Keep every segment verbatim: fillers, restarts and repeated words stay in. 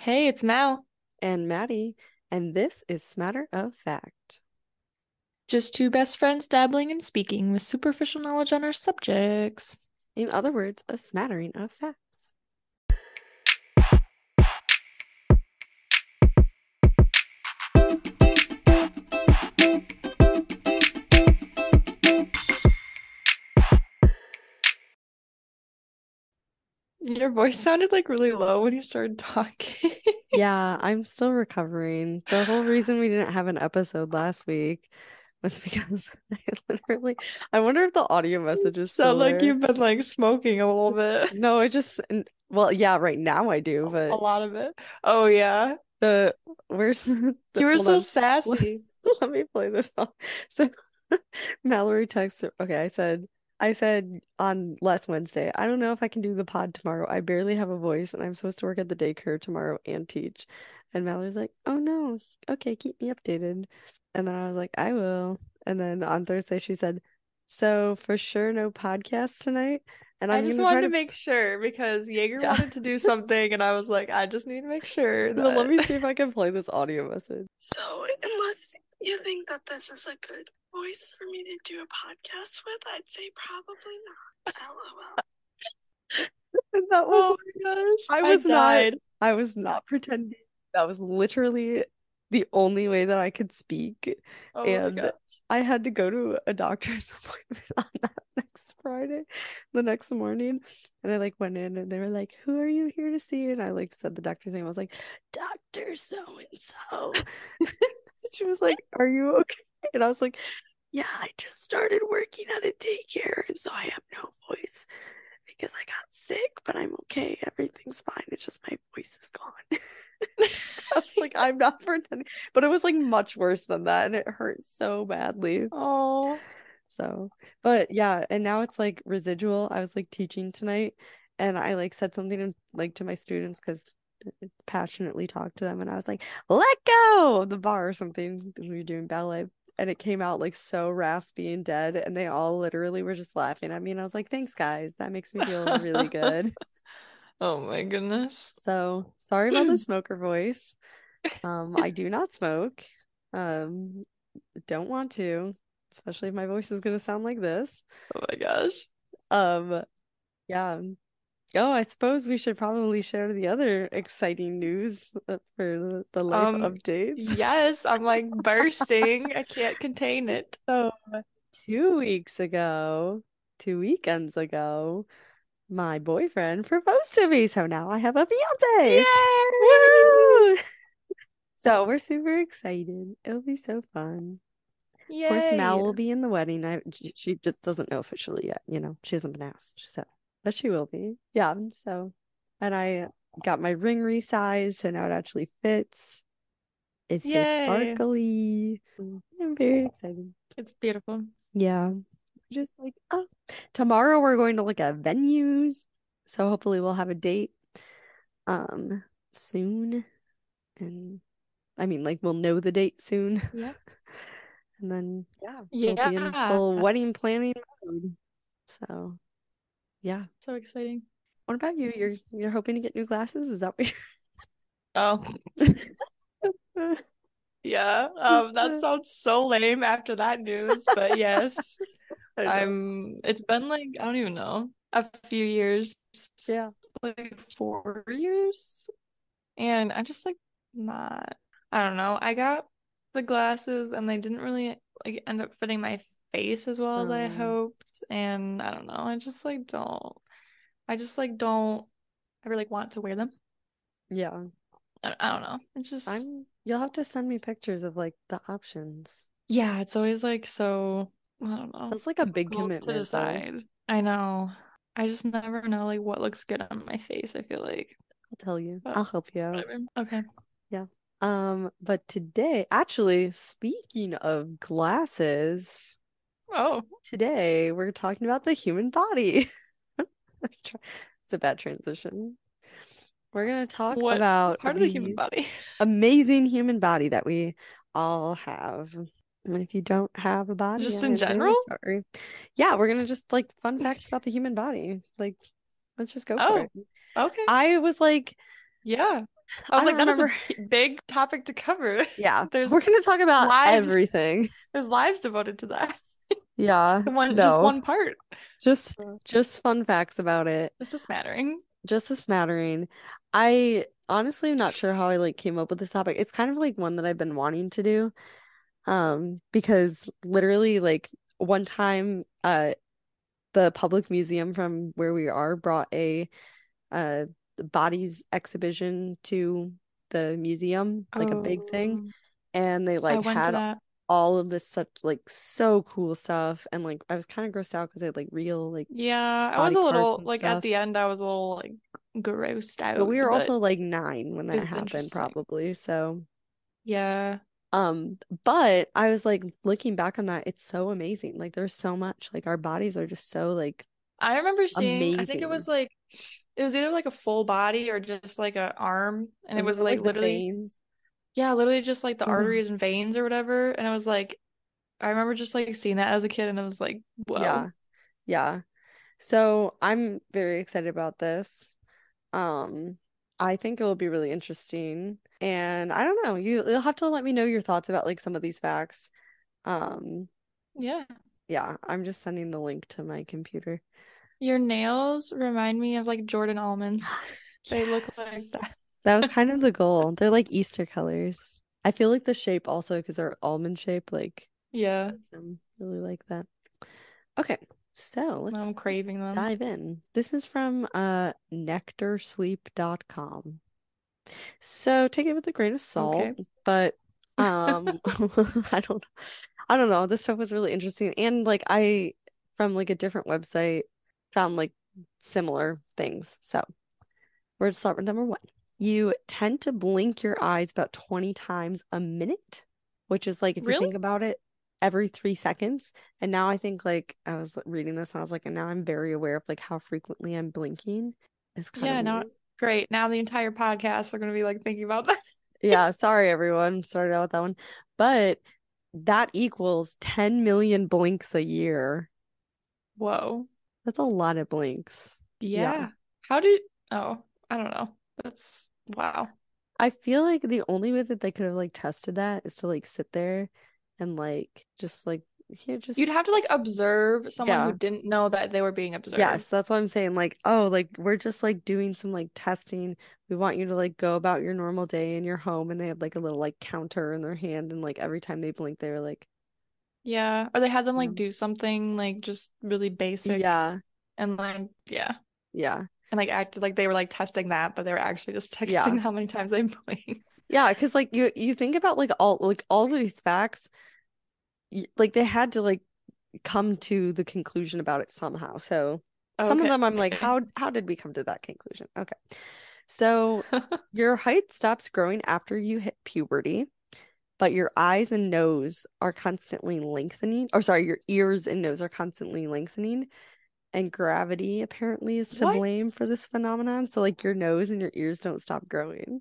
Hey, it's Mal. And Maddie, and this is Smatter of Fact. Just two best friends dabbling and speaking with superficial knowledge on our subjects. In other words, a smattering of facts. Your voice sounded like really low when you started talking. Yeah, I'm still recovering. The whole reason we didn't have an episode last week was because I literally, I wonder if the audio message is still Sound like there. you've been like smoking a little bit. No, I just, well, yeah, right now I do, A but lot of it. Oh yeah. the, where's the, You were hold so on. Let, sassy. let me play this off. So Mallory texted, okay, I said, I said on last Wednesday, I don't know if I can do the pod tomorrow. I barely have a voice and I'm supposed to work at the daycare tomorrow and teach. And Mallory's like, oh no, okay, keep me updated. And then I was like, I will. And then on Thursday, she said, so for sure, no podcast tonight. And I I'm just gonna try wanted to to, make sure because Jaeger yeah. wanted to do something and I was like, I just need to make sure But let that me see if I can play this audio message. So, unless you think that this is a good voice for me to do a podcast with, I'd say probably not. LOL. And that was Oh my gosh, I I was not died. I was not pretending. That was literally the only way that I could speak. Oh my And god. I had to go to a doctor's appointment on that next Friday, the next morning. And I like went in and they were like, who are you here to see? And I like said the doctor's name. I was like, Doctor So and so. She was like, are you okay? And I was like, yeah, I just started working at a daycare, and so I have no voice because I got sick, but I'm okay. Everything's fine. It's just my voice is gone. I was like, I'm not pretending. But it was like much worse than that, and it hurt so badly. Oh. So, but yeah, and now it's like residual. I was like teaching tonight, and I like said something in, like to my students because passionately talked to them, and I was like, let go of the bar or something because we were doing ballet. And it came out like so raspy and dead, and they all literally were just laughing at me. And I was like, thanks, guys. That makes me feel really good. Oh my goodness. So sorry about the smoker voice. Um, I do not smoke. Um, don't want to, especially if my voice is gonna sound like this. Oh my gosh. Um, yeah. Oh, I suppose we should probably share the other exciting news uh, for the, the life Um, updates. yes, I'm like bursting. I can't contain it. So, two weeks ago, two weekends ago, my boyfriend proposed to me. So now I have a fiance. Yay! Woo! So we're super excited. It'll be so fun. Of course, Mal Yay. will be in the wedding. I she she just doesn't know officially yet, you know. She hasn't been asked, so but she will be. Yeah, so and I got my ring resized, so now it actually fits. It's so Yay. sparkly. I'm very excited. It's beautiful. Yeah. Just like, oh, tomorrow we're going to look at venues. So hopefully we'll have a date um soon. And I mean, like we'll know the date soon. Yeah. And then yeah, we'll be in Yeah. full wedding planning mode. So yeah. So exciting. What about you? You're you're hoping to get new glasses? Is that what Oh, you're yeah. Um, that sounds so lame after that news, but yes. I know. I'm it's been like I don't even know, a few years, Yeah. like four years. And I just like not, I don't know. I got the glasses and they didn't really like end up fitting my face as well as I Um, hoped. And I don't know. I just like don't, I just like don't ever like want to wear them. yeah. I, I don't know. It's just, I'm you'll have to send me pictures of like the options. yeah, it's always like so, I don't know, That's like a big difficult to commitment though. decide. I know. I just never know like what looks good on my face, I feel like. I'll tell you. But I'll help you out. whatever. Okay. Yeah. Um, but today, actually, speaking of glasses, Oh, today we're talking about the human body. It's a bad transition. We're gonna talk what about part of the human the body? amazing human body that we all have. And if you don't have a body, Just I in am very general? sorry. Yeah, we're gonna just like fun facts about the human body. Like, let's just go for Oh, it. okay. I was like, Yeah. I was I like, don't that is a remember. b- big topic to cover. Yeah, we're There's gonna talk about lives, everything. there's lives devoted to that. Yeah, The one, just no, one part. just So, just fun facts about it. just a smattering. Just a smattering. I honestly am not sure how I like came up with this topic. It's kind of like one that I've been wanting to do. Um, because literally like one time uh the public museum from where we are brought a uh bodies exhibition to the museum, like a big thing. Oh, And they I like went to had that. all of this such like so cool stuff. And like I was kind of grossed out because they had like real like Yeah, I was body a parts little and like at stuff. the end, I was a little like grossed But out, we were but also like nine when it that was happened, interesting. probably. So, Yeah. um, but I was like looking back on that, it's so amazing. Like there's so much. Like our bodies are just so like I remember seeing, I think it amazing. was like, it was either like a full body or just like a arm. And it Is was it like like the literally, veins? yeah, literally just like the Oh, arteries and veins or whatever. And I was like, I remember just like seeing that as a kid and I was like, whoa. yeah. Yeah. So I'm very excited about this. Um, I think it will be really interesting. And I don't know, you you'll have to let me know your thoughts about like some of these facts. Um, Yeah. yeah, I'm just sending the link to my computer. Your nails remind me of like Jordan almonds. They look like Yes. that. That was kind of the goal. They're like Easter colors. I feel like the shape also because they're almond shape, like Yeah, makes them really like that. Okay, so let's, I'm let's craving them. dive in. This is from uh nectar sleep dot com. So take it with a grain of salt, Okay. but um I don't I don't know. This stuff was really interesting. And like I from like a different website found like similar things. So we're gonna start with number one. You tend to blink your eyes about twenty times a minute, which is like if you Really? think about it, every three seconds. And now I think like I was reading this and I was like, and now I'm very aware of like how frequently I'm blinking. It's kind of Yeah, now weird. great. Now the entire podcast are gonna be like thinking about that. Yeah, sorry everyone. Started out with that one. But that equals ten million blinks a year. Whoa. That's a lot of blinks. Yeah. Yeah. How did, oh, I don't know. That's wow. I feel like the only way that they could have like tested that is to like sit there and like just like here You'd just have to like observe someone who yeah. didn't know that they were being observed. Yes, that's what I'm saying. Like, oh, like we're just like doing some like testing. We want you to like go about your normal day in your home and they had like a little like counter in their hand and like every time they blink they were like, Yeah. Or they had them you like know. do something like just really basic Yeah. and like, yeah. Yeah. And like acted like they were like testing that, but they were actually just Yeah. texting how many times they blink. Yeah, because like you you think about like all like all of these facts, y like they had to like come to the conclusion about it somehow. So some of Okay. them I'm like, how how did we come to that conclusion? Okay. So your height stops growing after you hit puberty, but your eyes and nose are constantly lengthening. Or sorry, your ears and nose are constantly lengthening. And gravity apparently is to What? blame for this phenomenon. So like your nose and your ears don't stop growing.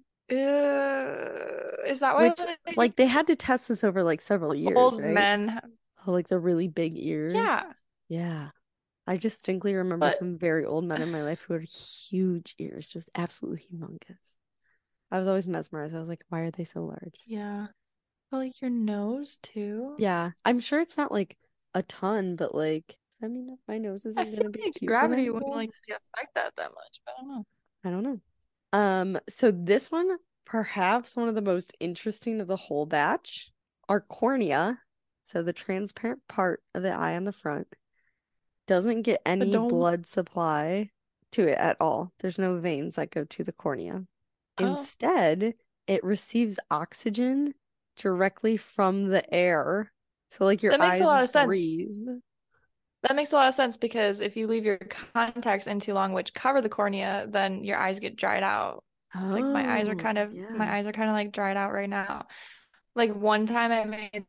Uh, is that why Which like like they had to test this over like several years, old right? men have, Oh, like the really big ears. yeah, Yeah. I distinctly remember but some very old men in my life who had huge ears, just absolutely humongous. I was always mesmerized. I was like, why are they so large? yeah. But like your nose too? Yeah. I'm sure it's not like a ton, but like, does that mean that my nose I isn't feel gonna be like cute when I gravity get wouldn't old? like really affect that that much, but I don't know. I don't know. Um, so this one, perhaps one of the most interesting of the whole batch, our cornea, so the transparent part of the eye on the front, doesn't get The any dome. blood supply to it at all. There's no veins that go to the cornea. Oh, Instead, it receives oxygen directly from the air. So like your that makes a eyes lot of sense. breathe. That makes a lot of sense because if you leave your contacts in too long, which cover the cornea, then your eyes get dried out. Like my eyes are Oh, kind of my yeah. eyes are kind of like dried out right now. Like one time I made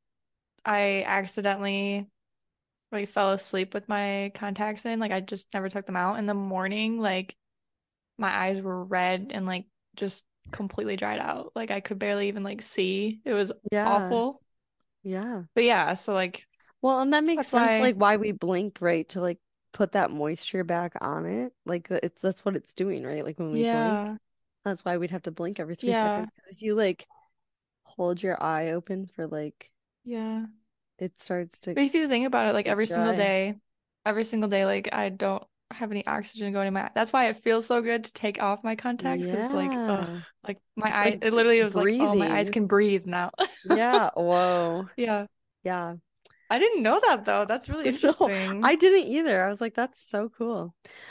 I accidentally like fell asleep with my contacts in. Like I just never took them out. In the morning, like my eyes were red and like just completely dried out. Like I could barely even like see. It was Yeah. awful. Yeah. But yeah, so like Well, and that makes that's sense, why like why we blink, right? To like put that moisture back on it. Like it's that's what it's doing, right? Like when we blink. yeah. That's why we'd have to blink every three Yeah. seconds. 'Cause if you like hold your eye open for like, Yeah. it starts to But if you think about it, like get every single dry. day, every single day, like I don't have any oxygen going in my eye. That's why it feels so good to take off my contacts because it's like, ugh, Yeah. like my It's eye, like it br- literally was like, oh, my eyes breathing. can breathe now. Yeah. Whoa. Yeah. Yeah. I didn't know that though. That's really No, interesting. I didn't either. I was like, that's so cool.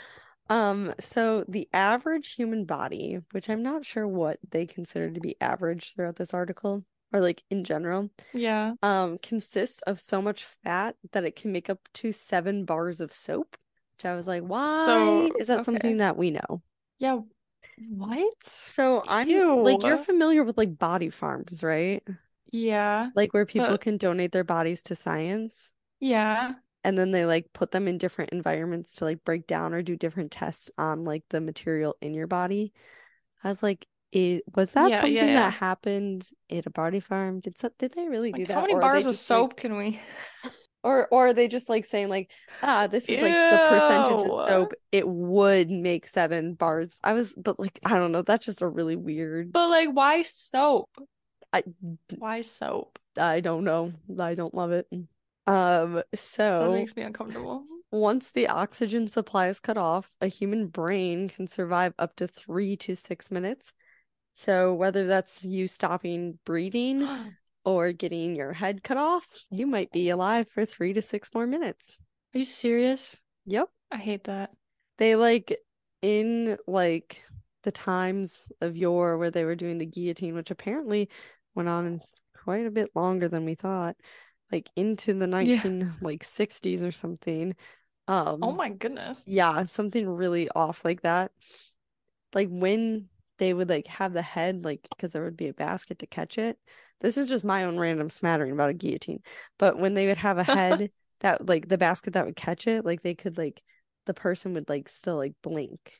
Um, so the average human body, which I'm not sure what they consider to be average throughout this article, or like in general, Yeah. um, consists of so much fat that it can make up to seven bars of soap. Which I was like, So, why is that something okay. that we know? Yeah. What? So I'm like, you're Ew. familiar with like body farms, right? Yeah. Like where people But can donate their bodies to science. yeah. And then they like put them in different environments to like break down or do different tests on like the material in your body. I was like, it was that Yeah. Yeah. something that Yeah. happened at a body farm? Did so, did they really do Like how that? many Or are they bars of just like soap can we? or or are they just like saying like, ah, this is like the percentage of Ew. soap it would make seven bars. I was but like I don't know, that's just a really weird But like, why soap? I Why soap? I don't know. I don't love it. Um, That so makes me uncomfortable. once the oxygen supply is cut off, a human brain can survive up to three to six minutes. So whether that's you stopping breathing Are or getting your head cut off, you might be alive for three to six more minutes. you serious? Yep. I hate that. They like in like the times of yore where they were doing the guillotine, which apparently went on quite a bit longer than we thought, like into the Yeah. nineteen like sixties or something. Oh Um, my goodness. yeah, something really off like that. Like when they would like have the head, like because there would be a basket to catch it. This is just my own random smattering about a guillotine. But when they would have a head that like the basket that would catch it, like they could like the person would like still like blink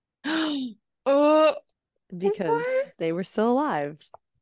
Uh, because what? they were still alive.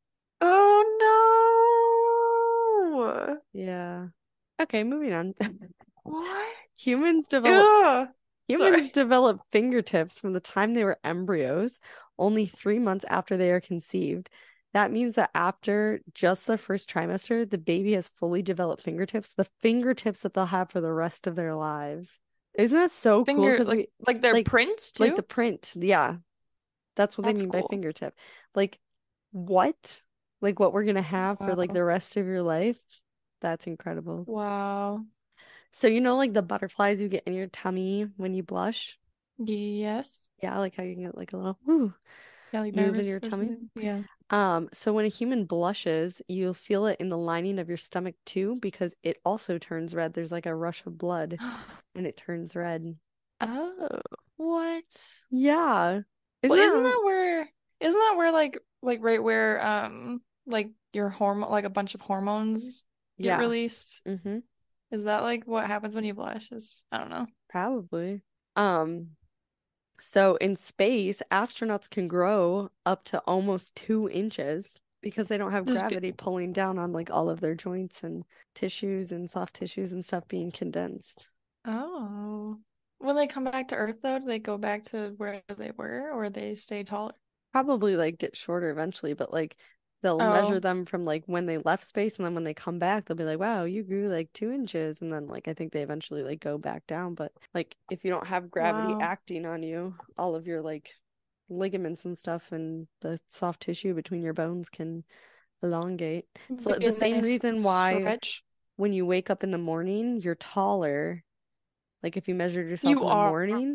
Oh no. Yeah. Okay, moving on. What? Humans develop Ew. Humans Sorry. develop fingertips from the time they were embryos, only three months after they are conceived. That means that after just the first trimester, the baby has fully developed fingertips, the fingertips that they'll have for the rest of their lives. Isn't that so cool? Finger Because like we like their like prints like the too? print. Yeah, that's what they That's mean by cool. fingertip. Like what? Like what we're gonna have for like Wow. the rest of your life? That's incredible. Wow. So you know like the butterflies you get in your tummy when you blush? Yes. Yeah, like how you can get like a little whoo Yeah, like move in nervous your or tummy. something. Yeah. Um, so when a human blushes, you'll feel it in the lining of your stomach too, because it also turns red. There's like a rush of blood and it turns red. Oh, what? Yeah. Isn't Well, isn't that that where isn't that where like like right where um like your hormone like a bunch of hormones get yeah. released? Mm-hmm. Is that like what happens when you blush? Is I don't know. Probably. Um, so in space, astronauts can grow up to almost two inches because they don't have Just be, gravity pulling down on like all of their joints and tissues and soft tissues and stuff being condensed. oh. When they come back to Earth though, do they go back to where they were or they stay taller? Probably like get shorter eventually, but like they'll measure Oh, them from like when they left space and then when they come back, they'll be like, wow, you grew like two inches. And then like I think they eventually like go back down. But like if you don't have gravity wow. acting on you, all of your like ligaments and stuff and the soft tissue between your bones can elongate. So Be like, the a same nice reason why stretch. when you wake up in the morning, you're taller. Like if you measured yourself You in the are. morning,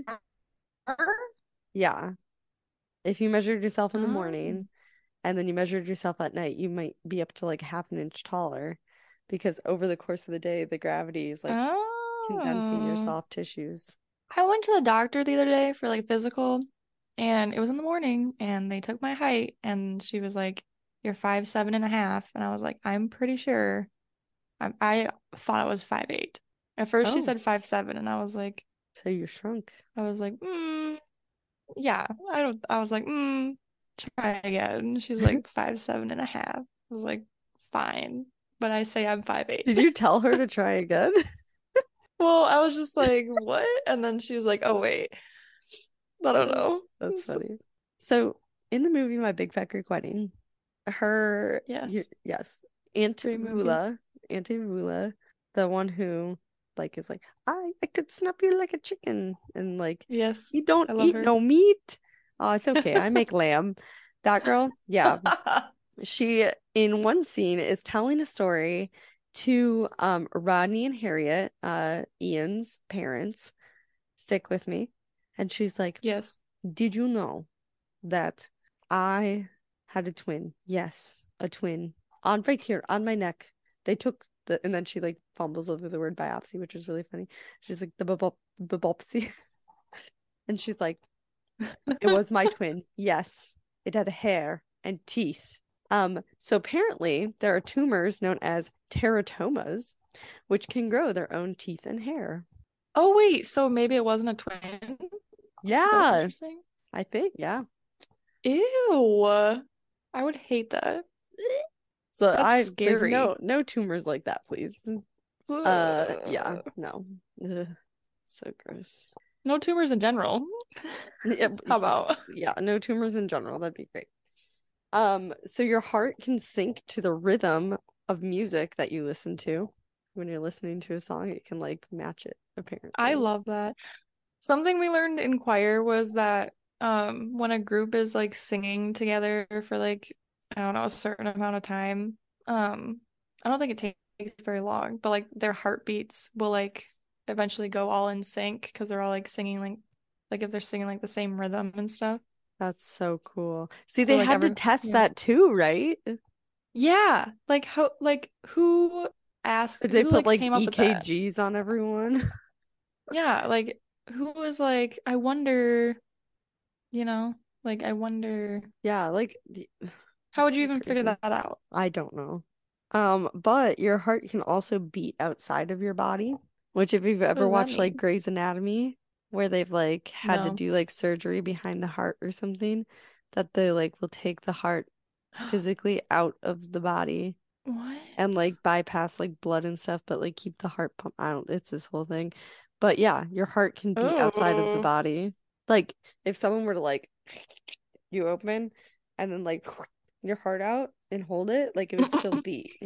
yeah. If you measured yourself in the Oh. morning and then you measured yourself at night, you might be up to like half an inch taller because over the course of the day, the gravity is like condensing your Oh. soft tissues. I went to the doctor the other day for like physical, and it was in the morning, and they took my height, and she was like, "You're five seven and a half," and I was like, "I'm pretty sure." I I thought it was five eight. At first, she Oh, said five seven, and I was like, so you shrunk. I was like, mm, yeah. I don't. I was like, mm, try again. She's like five seven and a half. I was like, fine, but I say I'm five eight. Did you tell her to try again? Well, I was just like, what? And then she was like, oh wait, I don't Uh, know. That's funny. So in the movie My Big Fat Greek Wedding, her Yes. y- yes, Aunt Great movie. Vula, Auntie Vula, the one who like is like, I I could snap you like a chicken, and like, Yes. you don't I love eat her. no meat. Oh, it's okay. I make lamb. That girl, yeah. She in one scene is telling a story to um Rodney and Harriet, uh Ian's parents. Stick with me. And she's like, Yes. did you know that I had a twin? Yes, a twin. On right here, on my neck. They took the, and then she like fumbles over the word biopsy, which is really funny. She's like, the biopsy. And she's like, it was my twin. Yes, it had hair and teeth. Um, so apparently there are tumors known as teratomas, which can grow their own teeth and hair. Oh wait, so maybe it wasn't a twin? Is that what Yeah, you're saying? I think, yeah. Ew. I would hate that. So That's I like, scary. no no tumors like that, please. Uh, yeah, no. Ugh, so gross. No tumors in general. Yeah, How about? yeah, no tumors in general. That'd be great. Um, so your heart can sync to the rhythm of music that you listen to. When you're listening to a song, it can like match it, apparently. I love that. Something we learned in choir was that um when a group is like singing together for like, I don't know, a certain amount of time, um I don't think it takes very long, but like their heartbeats will like eventually go all in sync because they're all like singing like like if they're singing like the same rhythm and stuff. That's so cool. See, So they like had to every test yeah. that too, right? Yeah, like how like who asked Did they who put like like came up with that? E K Gs on everyone? Yeah, like who was like, I wonder, you know, like I wonder Yeah, like how would it's you so even figure crazy. that out? I don't know. Um, but your heart can also beat outside of your body, which if you've What ever does that watched like mean? Grey's Anatomy, where they've like had to No. do like surgery behind the heart or something, that they like will take the heart physically out of the body and What? like bypass like blood and stuff, but like keep the heart pump out. It's this whole thing. But yeah, your heart can beat outside of the Oh. body. Like if someone were to like you open and then like your heart out and hold it, like it would still beat.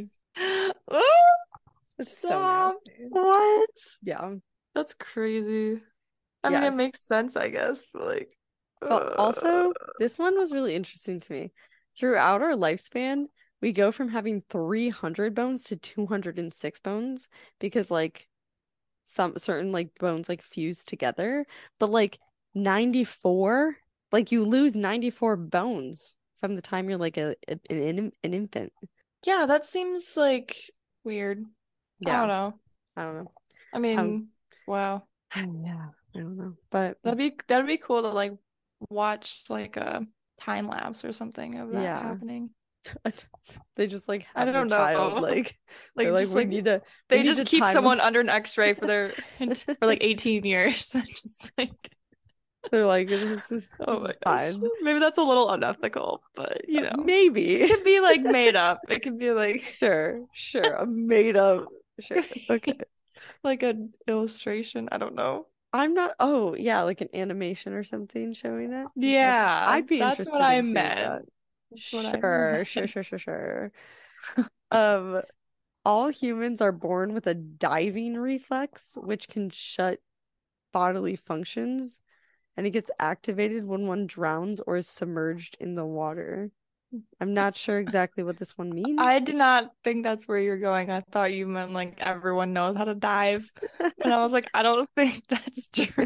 Oh, It's so stop. nasty. What? Yeah. That's crazy. I mean, it Yes. makes sense, I guess, but like, But uh, also, this one was really interesting to me. Throughout our lifespan, we go from having three hundred bones to two hundred six bones because like some certain like bones like fuse together, but like ninety-four, like you lose ninety-four bones from the time you're like a, a an, an infant. yeah, that seems like weird. I Yeah, don't know. I don't know. I Um, mean, wow. yeah, I don't know. But That'd be that'd be cool to like watch like a time lapse or something of that yeah, happening. they just like I have their don't child know. like they're Like like just we like need to we they need just to keep time someone under an X-ray for their for like eighteen years. Just like, they're like this is oh this my is gosh. fine. Maybe that's a little unethical, but you know, Maybe. it could be like made up. It could be like Sure, sure. A made up. Sure. Okay. like an illustration. I don't know. I'm not. Oh, yeah, like an animation or something showing it. I'd, Yeah, I'd be that's what interested I in seeing that. meant. That's what I Sure, sure, meant. sure, sure, sure. Um, all humans are born with a diving reflex, which can shut bodily functions, and it gets activated when one drowns or is submerged in the water. I'm not sure exactly what this one means. I did not think that's where you're going. I thought you meant like everyone knows how to dive. And I was like, I don't think that's true.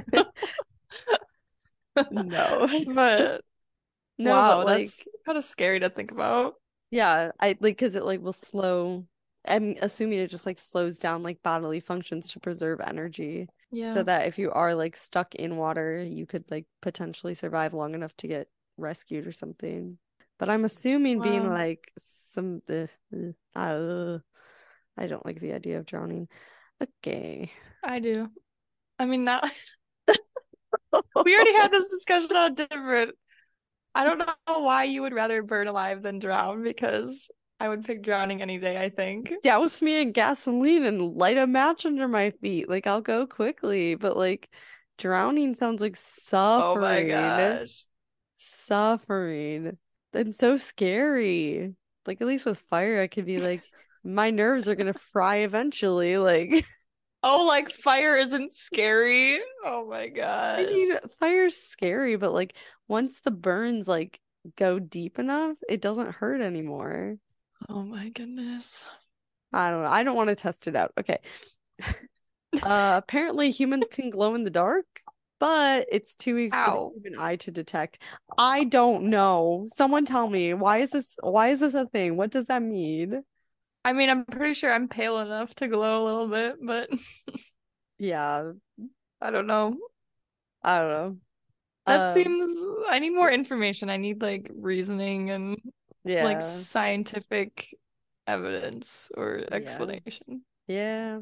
No. But No, but wow, like that's kind of scary to think about. yeah, I like because it like will slow. I'm assuming it just like slows down like bodily functions to preserve energy, so Yeah. that if you are like stuck in water, you could like potentially survive long enough to get rescued or something. But I'm assuming being Wow. like some, uh, uh, uh, I don't like the idea of drowning. Okay. I do. I mean, now we already had this discussion on different. I don't know why you would rather burn alive than drown because I would pick drowning any day, I think. Douse me in gasoline and light a match under my feet. Like I'll go quickly, but like drowning sounds like Oh my suffering. gosh. Suffering. That's so scary. Like at least with fire, I could be like, my nerves are gonna fry eventually. Like, Oh, like fire isn't scary. Oh my I gosh. mean, fire's scary, but like once the burns like go deep enough, it doesn't hurt anymore. Oh my goodness. I don't know. I don't want to test it out. Okay. Uh, apparently humans can glow in the dark, but it's too weak for the Ow. human eye to detect. I don't know. Someone tell me, why is this why is this a thing? What does that mean? I mean, I'm pretty sure I'm pale enough to glow a little bit, but Yeah, I don't know. I don't know. That Um, seems, I need more information. I need like reasoning and like yeah, scientific evidence or yeah, explanation. yeah.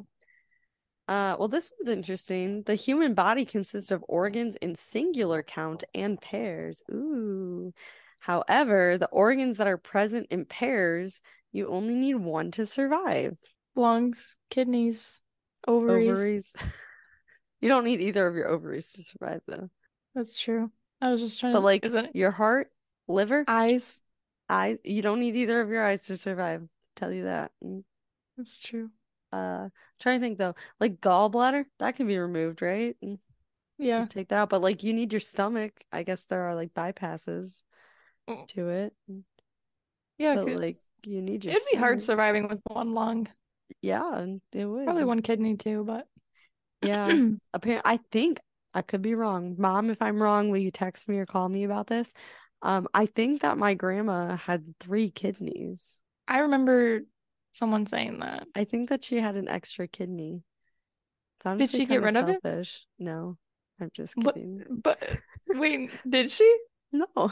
Uh, well, this one's interesting. The human body consists of organs in singular count and pairs. Ooh. However, the organs that are present in pairs, you only need one to survive. Lungs, kidneys, ovaries. Ovaries. You don't need either of your ovaries to survive, though. That's true. I was just trying But to, like isn't it? your heart, liver, Eyes. eyes, you don't need either of your eyes to survive. Tell you that. Mm. That's true. Uh, trying to think though, like gallbladder, that can be removed, right? Mm. Yeah. Just take that out. But like you need your stomach. I guess there are like bypasses Oh, to it. Mm. yeah, But like 'cause you need your it'd be hard stomach. surviving with one lung. Yeah, it Probably would. one kidney too, but Yeah. Apparently, I think I could be wrong. Mom, if I'm wrong, will you text me or call me about this? Um, I think that my grandma had three kidneys. I remember someone saying that. I think that she had an extra kidney. It's Did honestly she get kind of rid of it? selfish. No, I'm just But kidding. but wait, did she? No.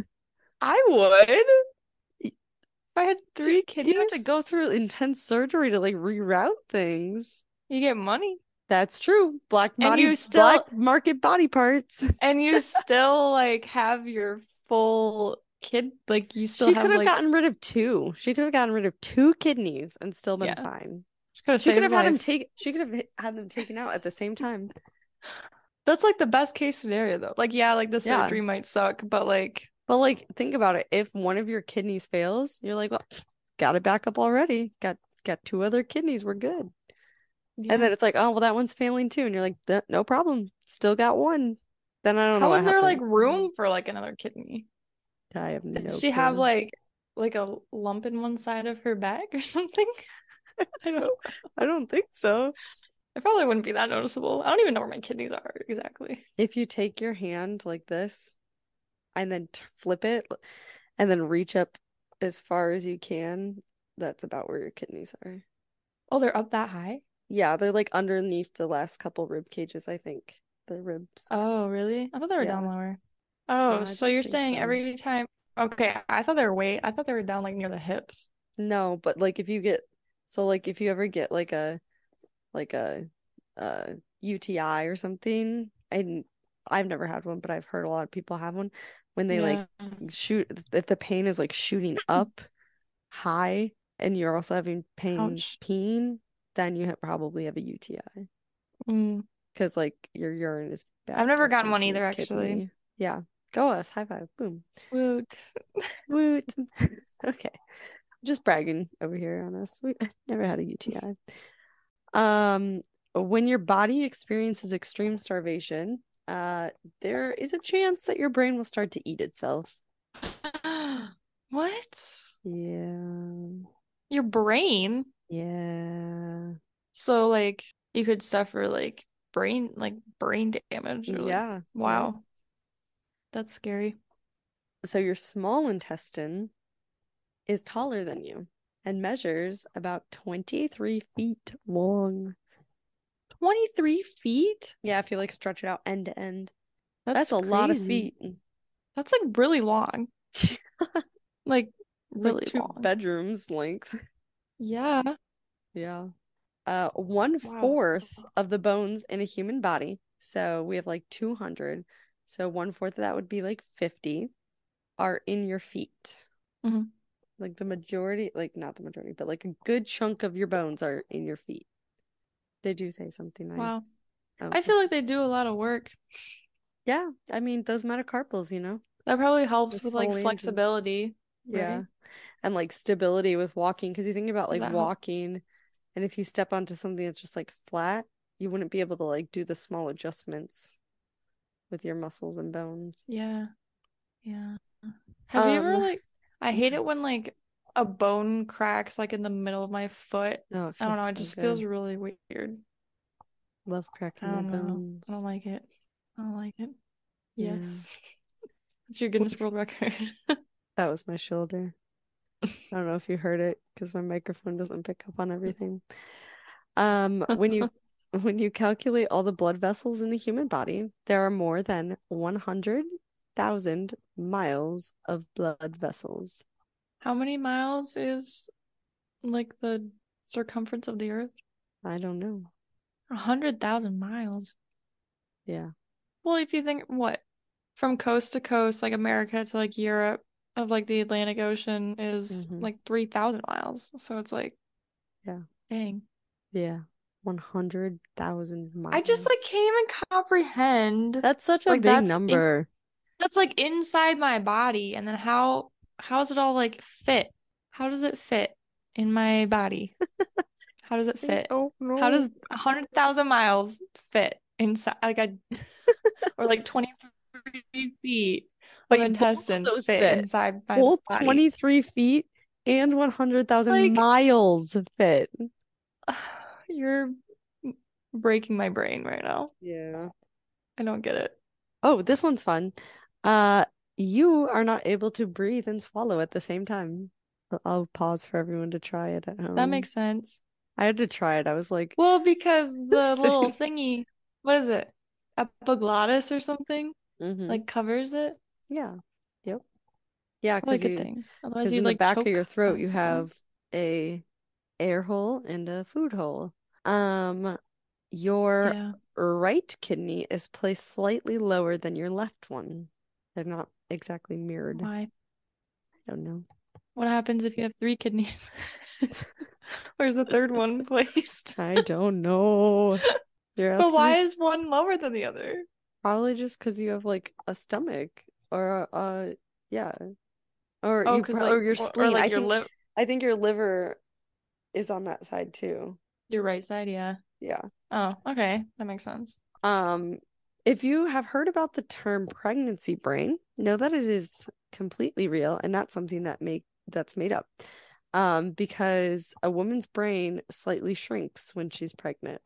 I would. If Y- I had Dude, three you have to kidneys, go through intense surgery to like reroute things. you get money. That's true. Black And body, you black still market body parts. and you still like have your full kid like you still She could have have like gotten rid of two. She could have gotten rid of two kidneys and still been yeah, fine. she could have She saved could his have had them life. take. She could have h- had them taken out at the same time. That's like the best case scenario though. Like yeah, like the Yeah, surgery might suck, but like but like think about it. If one of your kidneys fails, you're like, well, got it back up already. Got got two other kidneys. We're good. And yeah. then it's like, oh well, that one's failing too. And you're like, "Th- no problem. Still got one. Then I don't know How what is there like happened. room for like another kidney? I have Did no she have clue. like like a lump in one side of her back or something? I don't No, I don't think so. it probably wouldn't be that noticeable. I don't even know where my kidneys are exactly. If you take your hand like this and then t flip it and then reach up as far as you can, that's about where your kidneys are. Oh, they're up that high? Yeah, they're like underneath the last couple rib cages, I think. The ribs. Oh, really? I thought they were down Yeah. lower. No, Oh, I so don't you're think saying so. every time okay, I thought they were way I thought they were down like near the hips. No, but like if you get so like if you ever get like a like a uh U T I or something, and I've never had one, but I've heard a lot of people have one when they like Yeah. shoot if the pain is like shooting up high and you're also having pain Ouch. peeing, then you ha probably have a U T I Mm. because like your urine is I've backed never up gotten one into your either, actually. kidney. Yeah. Go us. High five. Boom. Woot. Woot. Okay. Just bragging over here on us. We never had a U T I. Um, when your body experiences extreme starvation, uh, there is a chance that your brain will start to eat itself. What? Yeah. Your brain? Yeah. So like you could suffer like brain like brain damage or like Yeah. Yeah. wow. That's scary. So your small intestine is taller than you and measures about twenty-three feet long. twenty-three feet? Yeah, if you like stretch it out end to end. That's That's a lot of crazy. feet. That's like really long. Like It's like really two long. bedrooms length. Yeah. Yeah. Uh, one Wow. fourth of the bones in a human body. So we have like two hundred. So one fourth of that would be like fifty are in your feet. Mhm. Like the majority, like not the majority, but like a good chunk of your bones are in your feet. Did you say something? I, Wow. I okay. feel like they do a lot of work. Yeah. I mean, those metacarpals, you know. That probably helps Those with like phalanges. flexibility, Yeah. right? And like stability with walking. Because you think about Does like that help? walking, and if you step onto something that's just like flat, you wouldn't be able to like do the small adjustments with your muscles and bones. Yeah. Yeah. Have you ever Um, like I hate yeah. it when like a bone cracks like in the middle of my foot. No, it I don't feels know, it so just feels good. really weird. Love I cracking my don't know. I don't bones. like it. I don't like it. Yeah. Yes. It's your Guinness World Record. That was my shoulder. I don't know if you heard it because my microphone doesn't pick up on everything. Um, when you when you calculate all the blood vessels in the human body, there are more than one hundred thousand miles of blood vessels. How many miles is like the circumference of the Earth? I don't know. A hundred thousand miles. Yeah. Well, if you think what? From coast to coast, like America to like Europe of like the Atlantic Ocean is hmm like three thousand miles. So it's like, Yeah. dang. Yeah. one hundred thousand I just like miles. can't even comprehend. That's such a Like big that's in number. that's like inside my body, and then how how does it all like fit? How does it fit in my body? How does it I fit? don't How know. does a hundred thousand miles fit inside like a or like twenty-three feet of Wait, both of intestines those fit fit. inside my Both body? twenty-three feet and one hundred thousand Like miles fit. you're breaking my brain right now. Yeah. I don't get it. Oh, this one's fun. Uh, you are not able to breathe and swallow at the same time. I'll I'll pause for everyone to try it at That home. makes sense. I had to try it. I was like, Well, because the little sitting. thingy, what is it? Epiglottis or something? Mm-hmm. Like covers it? Yeah. Yep. Yeah, Probably a because good you thing. Otherwise because you'd in the like back of choke your throat on you something. have a air hole and a food hole. Um, your Yeah. right kidney is placed slightly lower than your left one. They're not exactly mirrored. I Why? don't know. What happens if you have three kidneys? Where's the third one placed? I don't know. You're But asking why me is one lower than the other? probably just because you have like a stomach or uh yeah or Oh, you because pro- or like, your or, or spleen. like I your think lip, I think your liver is on that side too. your right side, yeah. Yeah. Oh, okay. That makes sense. Um, if you have heard about the term pregnancy brain, know that it is completely real and not something that make that's made up. Um, because a woman's brain slightly shrinks when she's pregnant.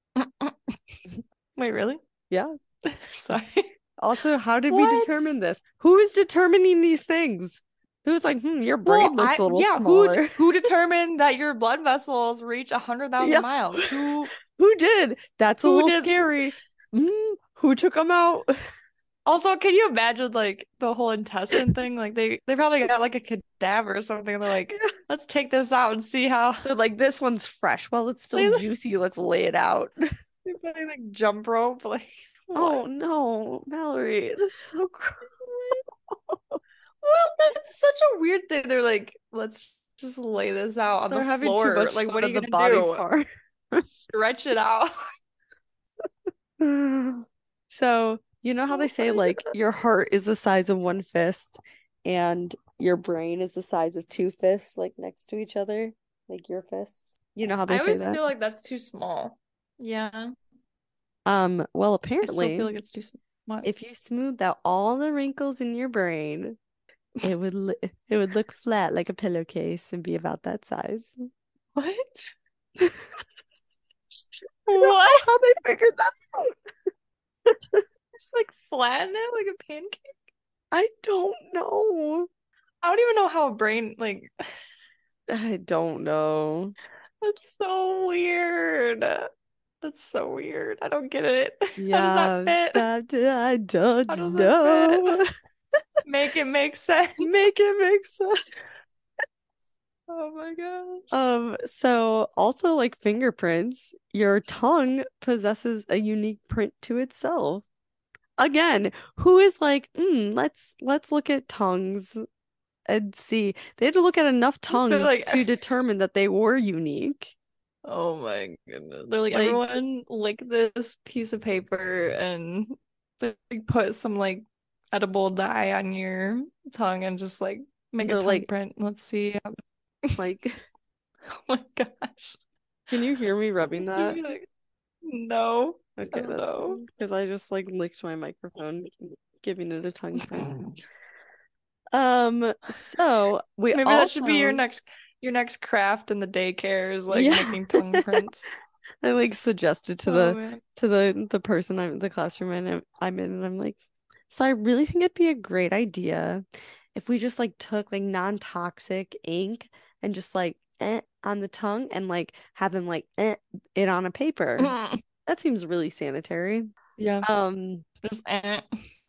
Wait, really? Yeah. Sorry. Also, how did we What? determine this? Who is determining these things? Who's like, hmm, your Well, brain looks I a little yeah, who smaller. who determined that your blood vessels reach a hundred thousand Yeah. miles? Who Who did? That's a who little did scary. Mm, who took them out? also can you imagine like the whole intestine thing? Like they they probably got like a cadaver or something. And they're like, Yeah. let's take this out and see how They're like, this one's fresh. Well, it's still they, juicy. Let's lay it out. they play like jump rope. Like what? Oh no, Mallory, that's so gross. Well, that's such a weird thing. They're like, let's just lay this out on the They're having too floor. much Like, fun what are of you the gonna body do? part. Stretch it out? So, you know how they Oh say my like God. your heart is the size of one fist and your brain is the size of two fists, like next to each other, like your fists? You know how they I say always that? feel like that's too small. Yeah, Um, well, I still feel apparently, like it's too small. What? if you smoothed out all the wrinkles in your brain, it would li it would look flat like a pillowcase and be about that size. What? I don't know What? how they figured that out. Just like flatten it like a pancake? I don't know. I don't even know how a brain like I don't know. that's so weird. That's so weird. I don't get it. How does that Yeah, fit? that I How don't does it fit? know. Make it make sense. Make it make sense. Oh my gosh. Um, so also like fingerprints, your tongue possesses a unique print to itself. Again, who is like, mm, let's let's look at tongues and see. They had to look at enough They're tongues like, to determine that they were unique. oh my goodness. They're like, Like, everyone lick this piece of paper and they put some like edible dye on your tongue and just like make a They're tongue like print. Let's see. like Oh my gosh. can you hear me rubbing It's gonna that? be like, no, I Okay, don't that's know. because I just like licked my microphone, giving it a tongue print. Um, so we Maybe that should be your also next your next craft in the daycare is like yeah. making tongue prints. I like suggested to Oh the man. to the the person I'm the classroom and I'm in, and I'm like, so I really think it'd be a great idea if we just like took like non-toxic ink and just like eh, on the tongue and like have them like eh, it on a paper. That seems really sanitary. Yeah, Um, just eh.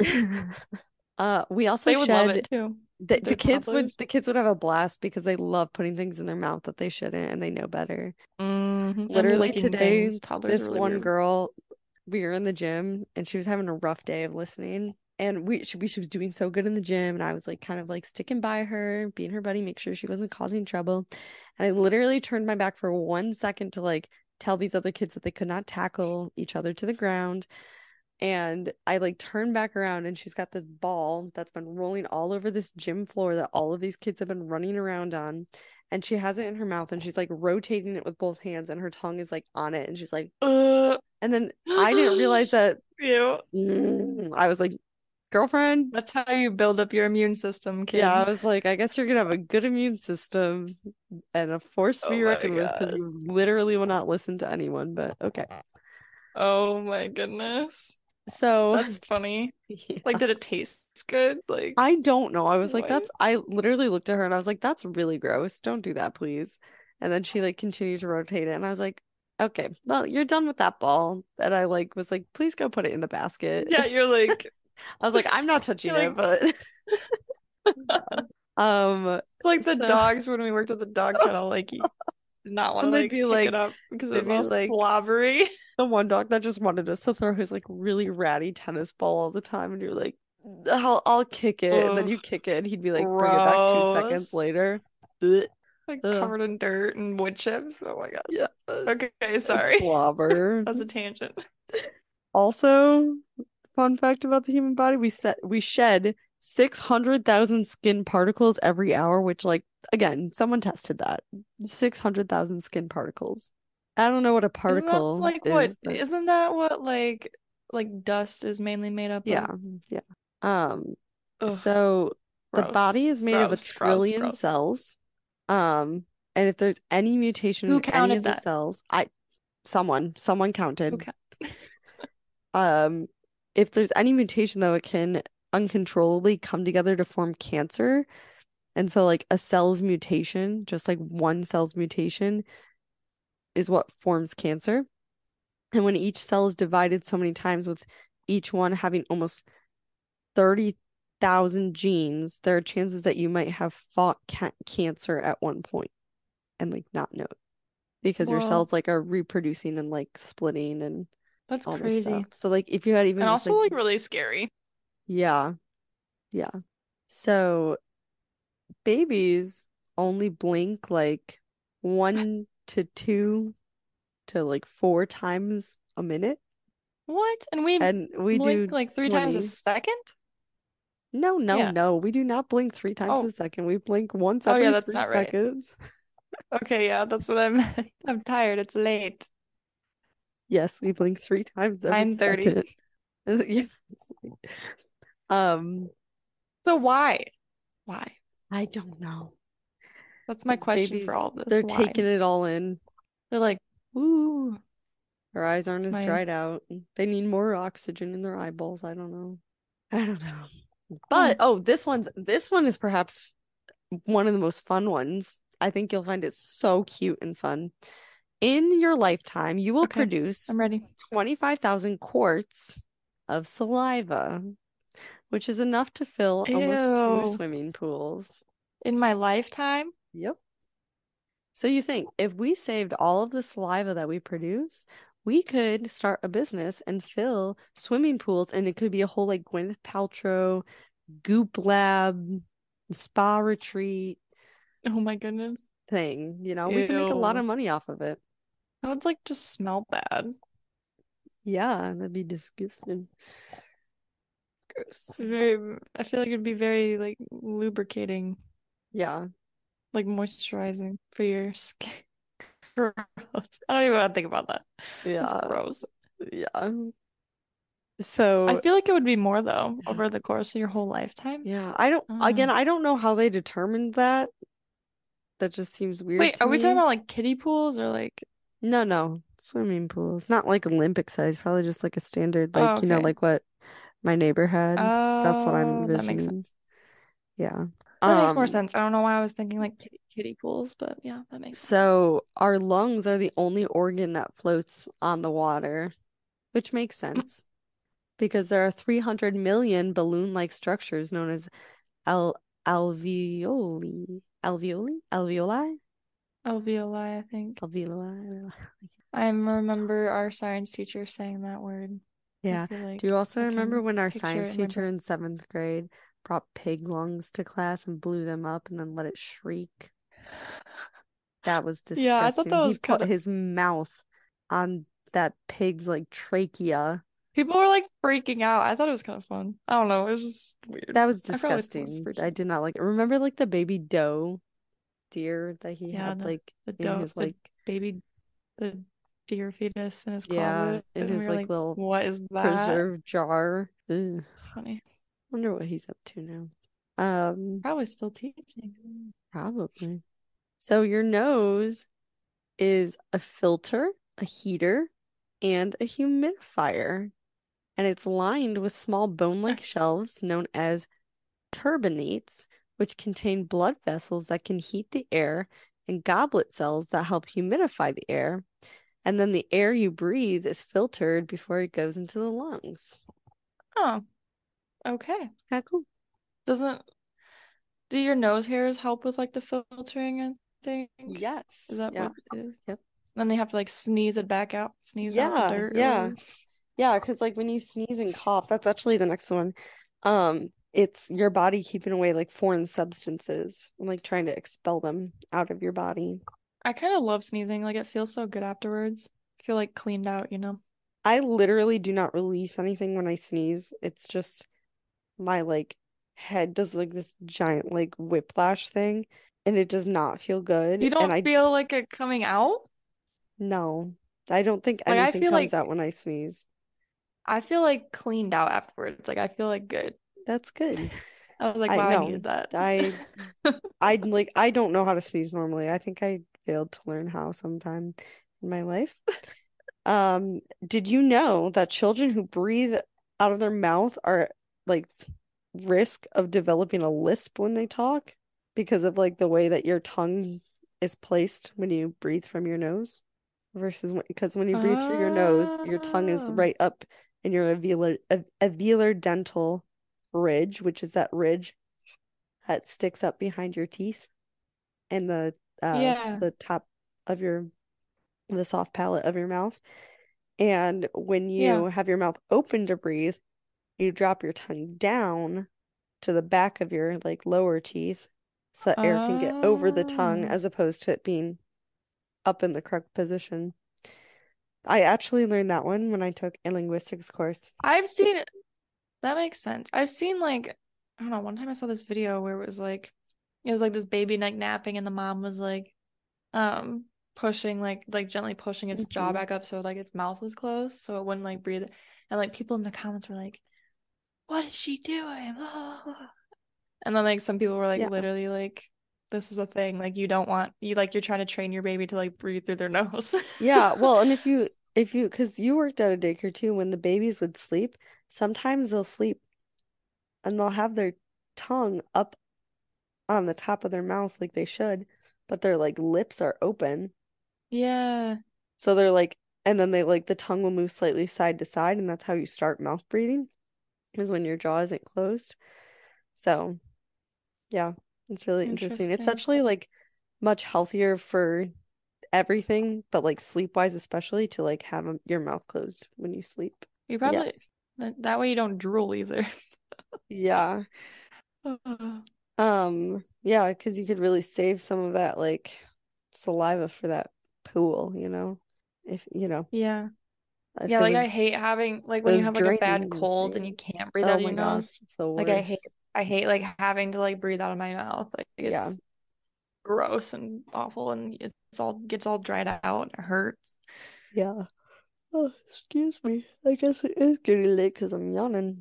uh, we also They would love shed it too. the the They're kids would toddlers. the kids would have a blast because they love putting things in their mouth that they shouldn't and they know better. hmm And Literally licking today, things. Toddlers are this really one weird. girl, we were in the gym and she was having a rough day of listening. And we she, we she was doing so good in the gym, and I was like kind of like sticking by her, being her buddy, make sure she wasn't causing trouble. And I literally turned my back for one second to like tell these other kids that they could not tackle each other to the ground. And I like turned back around and she's got this ball that's been rolling all over this gym floor that all of these kids have been running around on. And she has it in her mouth and she's like rotating it with both hands and her tongue is like on it. And she's like, Uh, and then I didn't realize that. Ew. Mm, I was like, girlfriend. That's how you build up your immune system, Yeah, I kids. was like, I guess you're gonna have a good immune system and a force to Oh be my reckoned with because gosh. you literally will not listen to anyone. But okay. Oh my goodness. So That's funny. yeah. Like, did it taste good? Like, I don't know. I was like, what? that's, I literally looked at her and I was like, that's really gross. Don't do that, please. And then she like continued to rotate it. And I was like, okay, well, you're done with that ball. And I like was like, please go put it in the basket. Yeah, you're like, I was like, I'm not touching you're it, like, but um, it's like the so dogs when we worked at the dog kennel. Like, you did not want to and they'd like be pick it like, up because it they'd was be all like, slobbery. the one dog that just wanted us to throw his like really ratty tennis ball all the time, and you're like, I'll I'll kick it, and then Ugh, you kick it, and he'd be like, bring it back two seconds gross. later. Ugh. Like Ugh. covered in dirt and wood chips. Oh my gosh. Yeah, Okay, it's sorry. slobber. That was a tangent. Also, fun fact about the human body, we set we shed six hundred thousand skin particles every hour, which like again, someone tested that. six hundred thousand skin particles. I don't know what a Isn't that particle like what? is, but Isn't that what like like dust is mainly made up yeah, of? yeah. Um, Ugh, so the gross. body is made of a Gross, gross, trillion gross. cells. Um, and if there's any mutation Who in any counted of the that? cells, I someone, someone Who counted. counted? Um, if there's any mutation though, it can uncontrollably come together to form cancer. And so like a cell's mutation, just like one cell's mutation, is what forms cancer. And when each cell is divided so many times with each one having almost thirty thousand genes, there are chances that you might have fought ca cancer at one point and like not know it because your Whoa, cells like are reproducing and like splitting and that's all this stuff. crazy. So like if you had even And just also like like really scary. yeah, yeah. So babies only blink like one to two to like four times a minute. What? And we And we blink do like three times a twenty. second? No, no, Yeah. no. We do not blink three times Oh, a second. We blink once oh yeah, every that's three not right. seconds. Okay, yeah, that's what I'm I'm tired. It's late. Yes, we blink three times every nine thirty. second. Yes. Um, So why? Why? I don't know. That's my Because question for babies, all this. they're Why? taking it all in. They're like, ooh, Their eyes aren't it's as my dried out. They need more oxygen in their eyeballs. I don't know. I don't know. Hmm. But oh, this one's this one is perhaps one of the most fun ones. I think you'll find it so cute and fun. In your lifetime, you will Okay, produce I'm ready. twenty-five thousand quarts of saliva, which is enough to fill almost two Ew. swimming pools. In my lifetime? Yep. So you think if we saved all of the saliva that we produce, we could start a business and fill swimming pools, and it could be a whole like Gwyneth Paltrow, Goop Lab, spa retreat Oh my goodness. thing. You know, we can make a lot of Ew. money off of it. That would like just smell bad. Yeah, that'd be disgusting. Gross. Very, I feel like it'd be very like lubricating, Yeah. like moisturizing for your skin. Gross. I don't even want to think about that. That's Yeah. gross. Yeah. I So, feel like it would be more though yeah. over the course of your whole lifetime. Yeah. I don't, Uh, again, I don't know how they determined that. That just seems weird wait, to are we talking me. about like kiddie pools or like? No, no. Swimming pools. Not like Olympic size, probably just like a standard, Oh, like, you know, okay. like what my neighbor had. That's what I'm Oh, that makes envisioning. sense. Yeah. That makes more Um, sense. I don't know why I was thinking like kiddie, kiddie pools, but yeah, that makes more sense. so our lungs are the only organ that floats on the water, which makes sense because there are three hundred million balloon-like structures known as al alveoli. Alveoli? Alveoli? Alveoli, I think. Alveoli. I remember our science teacher saying that word. I Yeah. feel Do you like also I remember can when our picture it science in my teacher brain. in seventh grade brought pig lungs to class and blew them up and then let it shriek? That was Yeah, I thought disgusting. that He was kind put of his mouth on that pig's like trachea. people were like freaking out. I thought it was kind of fun. I don't know. It was just weird. That was I probably was disgusting. I freaking. did not like it. Remember like the baby doe deer that he Yeah, had the like the in doe, his the like baby, the deer fetus in his yeah, closet, in and we his were like like, little "What is that?" preserve jar. Ugh. It's funny. Wonder what he's up to now. Um, Probably still teaching. probably. So your nose is a filter, a heater, and a humidifier, and it's lined with small bone-like shelves known as turbinates, which contain blood vessels that can heat the air, and goblet cells that help humidify the air. And then the air you breathe is filtered before it goes into the lungs. Oh, okay. Yeah, cool. Doesn't do your nose hairs help with like the filtering, I think? Is Yes. that Yeah. what it is? Yep. Then they have to like sneeze it back out, sneeze out the Yeah. dirt or Yeah. whatever. Yeah. Because like when you sneeze and cough, that's actually the next one. Um, it's your body keeping away like foreign substances and like trying to expel them out of your body. I kind of love sneezing. Like it feels so good afterwards. I feel like cleaned out, you know? I literally do not release anything when I sneeze. It's just my like head does like this giant like whiplash thing and it does not feel good. You And don't I feel like it coming out? no, I don't think Like I anything feel comes like out when I sneeze. I feel like cleaned out afterwards. Like I feel like good. That's good. I was like, I wow, I no, needed that. I I like I don't know how to sneeze normally. I think I failed to learn how sometime in my life. Um, did you know that children who breathe out of their mouth are like risk of developing a lisp when they talk because of like the way that your tongue is placed when you breathe from your nose versus when, because when you breathe through your nose, your tongue is Oh, right up in your alveolar a, alveolar dental ridge, which is that ridge that sticks up behind your teeth and the uh yeah. the top of your the soft palate of your mouth. And when Yeah. you have your mouth open to breathe, you drop your tongue down to the back of your like lower teeth so air can get over the tongue Oh. as opposed to it being up in the correct position. I actually learned that one when I took a linguistics course. I've seen it. That makes sense. I've seen like I don't know, one time I saw this video where it was like it was like this baby like napping and the mom was like um pushing like like gently pushing its jaw Hmm. back up so like its mouth was closed so it wouldn't like breathe. And like people in the comments were like, "What is she doing?" And then like some people were like Yeah. literally like this is a thing. Like you don't want you like you're trying to train your baby to like breathe through their nose. Yeah. Well, and if you if you because you worked at a daycare too, when the babies would sleep, sometimes they'll sleep and they'll have their tongue up on the top of their mouth like they should, but their like lips are open. Yeah. So they're like, and then they like the tongue will move slightly side to side, and that's how you start mouth breathing, is when your jaw isn't closed. So yeah, it's really interesting. It's Interesting. actually like much healthier for everything, but like sleep wise, especially to like have a, your mouth closed when you sleep. You But probably yes. that, that way you don't drool either. Yeah. Uh, Um, yeah, because you could really save some of that like saliva for that pool, you know, if you know. yeah. If Yeah, it like I was hate having like it when you was have like a draining bad and cold and you staining. can't breathe out Oh of my your gosh, nose. it's the Like I hate worst. I hate like having to like breathe out of my mouth. Like Yeah. it's gross and awful and it's all gets all dried out and it hurts. Yeah. Oh, excuse me. I guess it is getting late because I'm yawning.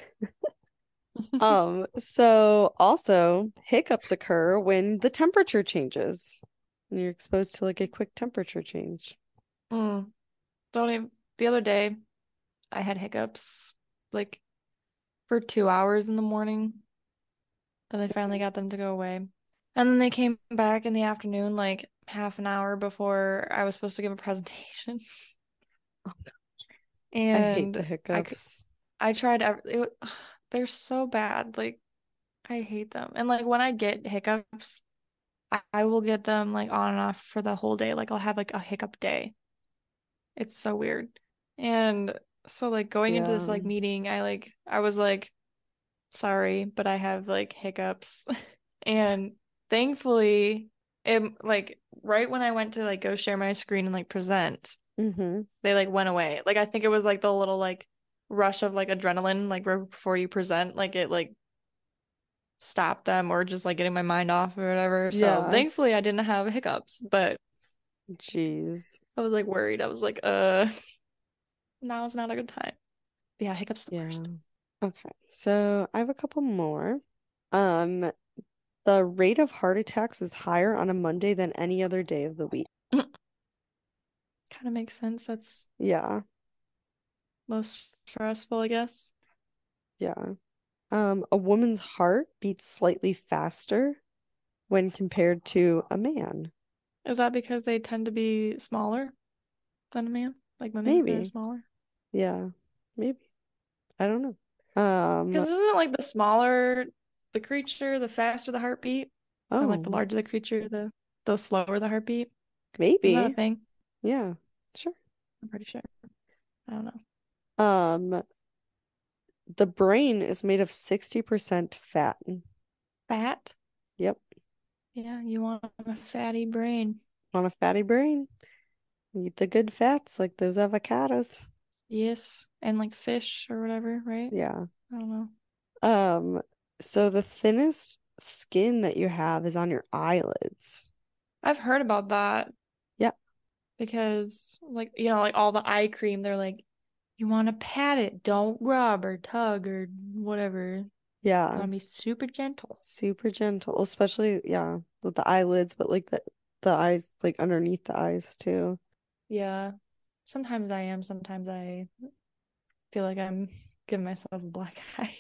Um, so also hiccups occur when the temperature changes. When you're exposed to like a quick temperature change. Mm. Don't even the other day I had hiccups like for two hours in the morning and I finally got them to go away. And then they came back in the afternoon, like half an hour before I was supposed to give a presentation. I hate And the I could, hiccups. I tried ev- it, wa- they're so bad. Like I hate them. And like when I get hiccups, I, I will get them like on and off for the whole day. Like I'll have like a hiccup day. It's so weird. And so like going into this Yeah. like meeting, I like I was like, sorry, but I have like hiccups. And thankfully, it like right when I went to like go share my screen and like present, Mm-hmm. they like went away. Like I think it was like the little like rush of like adrenaline like right before you present, like it like stopped them or just like getting my mind off or whatever. So Yeah. thankfully I didn't have hiccups, but Jeez. I was like worried. I was like, uh, now's not a good time. But yeah, hiccups the Yeah. worst. Okay. So I have a couple more. Um, the rate of heart attacks is higher on a Monday than any other day of the week. Kind of makes sense. That's Yeah. most stressful, I guess. Yeah. Um, a woman's heart beats slightly faster when compared to a man. Is that because they tend to be smaller than a man? Like women are Maybe. smaller? Yeah. Maybe. I don't know. Um, Because isn't it like the smaller the creature, the faster the heartbeat? And like the oh, larger the creature, the the slower the heartbeat? Isn't that a maybe. thing? Yeah. Sure. I'm pretty sure. I don't know. Um, the brain is made of sixty percent fat. Fat? Yep. Yeah, you want a fatty brain. On a fatty brain. Eat the good fats like those avocados. Yes. And like fish or whatever, right? Yeah. I don't know. Um, so the thinnest skin that you have is on your eyelids. I've heard about that Yeah. because like you know, like all the eye cream, they're like, you want to pat it, don't rub or tug or whatever. Yeah. Want to be super gentle. Super gentle, especially yeah, with the eyelids, but like the the eyes like underneath the eyes too. Yeah. Sometimes I am, sometimes I feel like I'm giving myself a black eye.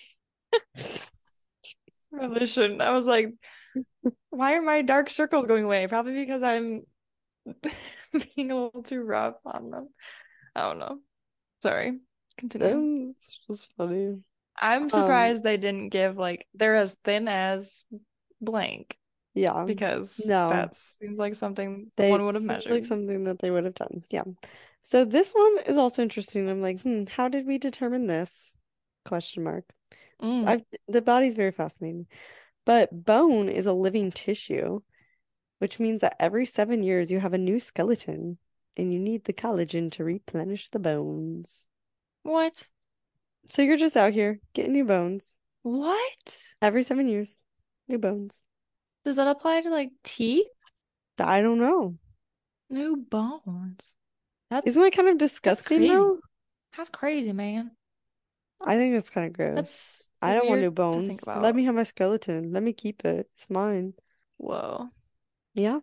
Probably shouldn't. I was like, why are my dark circles going away? Probably because I'm being a little too rough on them. I don't know. Sorry. Continue. Um, it's just funny. I'm Um, surprised they didn't give like they're as thin as blank yeah. because No. that seems like something They one would it have seems like measured. something that they would have done. Yeah. So this one is also interesting. I'm like, hmm, how did we determine this? Question mark. Mm. I've the body's very fascinating. But bone is a living tissue, which means that every seven years you have a new skeleton and you need the collagen to replenish the bones. What? So you're just out here getting new bones What? every seven years. New bones. Does that apply to like teeth? I don't know. New bones. That's Isn't that kind of that's disgusting crazy. though? That's crazy, man. I think that's kind of gross. That's I don't want new weird to think bones. Let about. me have my skeleton. Let me keep it. It's mine. Whoa. Yeah.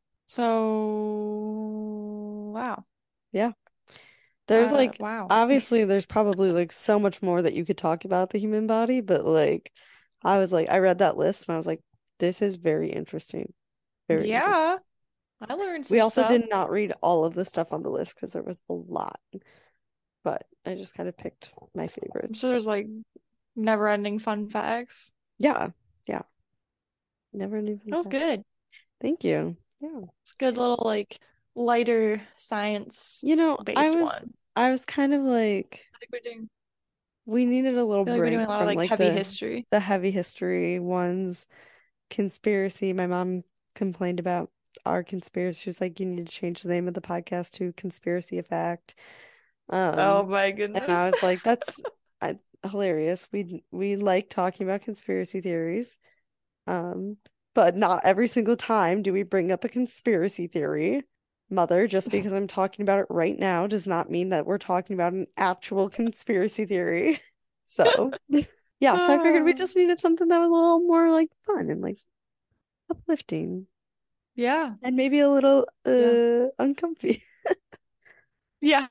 So, wow. Yeah. There's Uh, like wow. obviously there's probably like so much more that you could talk about the human body, but like I was like I read that list and I was like, this is very interesting. Very interesting. Yeah, I learned We some also stuff. did not read all of the stuff on the list because there was a lot, but I just kind of picked my I'm sure favorites. there's like never-ending fun facts. Yeah. Yeah. Never knew That was that. good. Thank you. Yeah. It's a good little like lighter science You know, I based was one. I was kind of like I think we're doing we needed a little I feel like we're doing break a lot of from like like heavy the history. the heavy history ones, conspiracy. My mom complained about our conspiracy. She was like, you need to change the name of the podcast to Conspiracy Effect. Oh Um, my and I goodness. was like, that's I, hilarious. We we like talking about conspiracy theories. Um, but not every single time do we bring up a conspiracy theory. Mother, just because I'm talking about it right now does not mean that we're talking about an actual conspiracy theory. So, yeah, so I figured we Ah, just needed something that was a little more like fun and like uplifting yeah. and maybe a little Yeah. uh uncomfy. Yeah.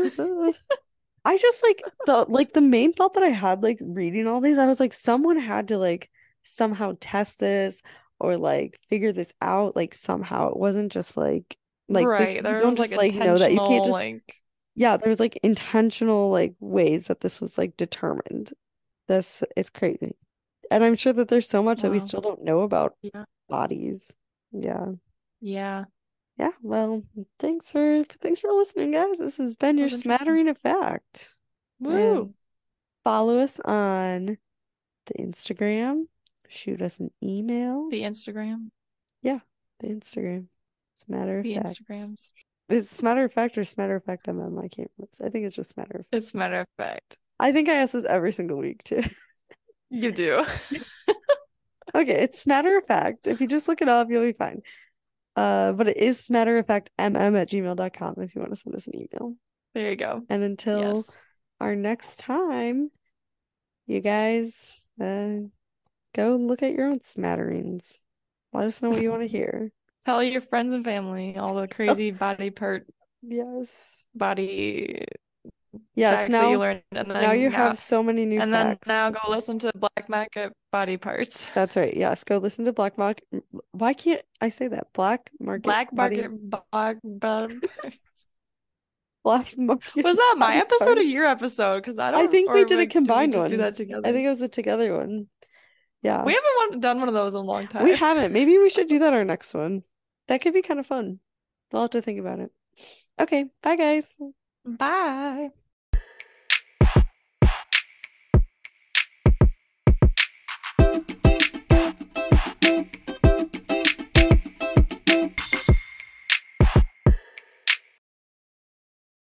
I just like the like the main thought that I had like reading all these, I was like, someone had to like somehow test this or like figure this out like somehow. It wasn't just like like they, Right. you There don't was like just like know that you can't intentional, just like, yeah, there's like intentional like ways that this was like determined. This is crazy. And I'm sure that there's so much that we wow. still don't know about Yeah. bodies. Yeah. Yeah. Yeah, well, thanks for thanks for listening, guys. This has been That your was interesting. smattering of fact. Woo. And follow us on the Instagram. Shoot us an email. The Instagram. Yeah, the Instagram. It's matter of The fact. Instagrams. It's matter of fact or it's matter of fact M M. I can't remember. I think it's just matter of fact. It's matter of fact. I think I ask this every single week too. You do. Okay, it's matter of fact. If you just look it up, you'll be fine. Uh, but it is matter of fact M M at gmail dot com if you want to send us an email. There you go. And until Yes. our next time, you guys uh, go look at your own smatterings. Let us know what you want to hear. Tell your friends and family all the crazy body part, Yes. body Yes, facts that you now learned, and now you then have now, so many new and then facts. now go listen to Black Market Body Parts. That's right. Yes, go listen to Black Market. Why can't I say that? Black Market Black Body Market Body Parts. Black Market Was that my Body episode or Parts. your episode? Because I I don't, think we or did a like, did we combined just do one. that I together? think it was a together one. Yeah. We haven't one, done one of those in a long We time. haven't. Maybe we should do that our next one. That could be kind of fun. We'll have to think about it. Okay, bye guys. Bye.